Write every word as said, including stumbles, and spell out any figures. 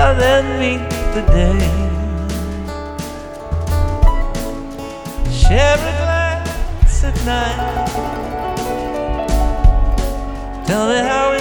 together, then meet the day. Share a glass at night. Tell me how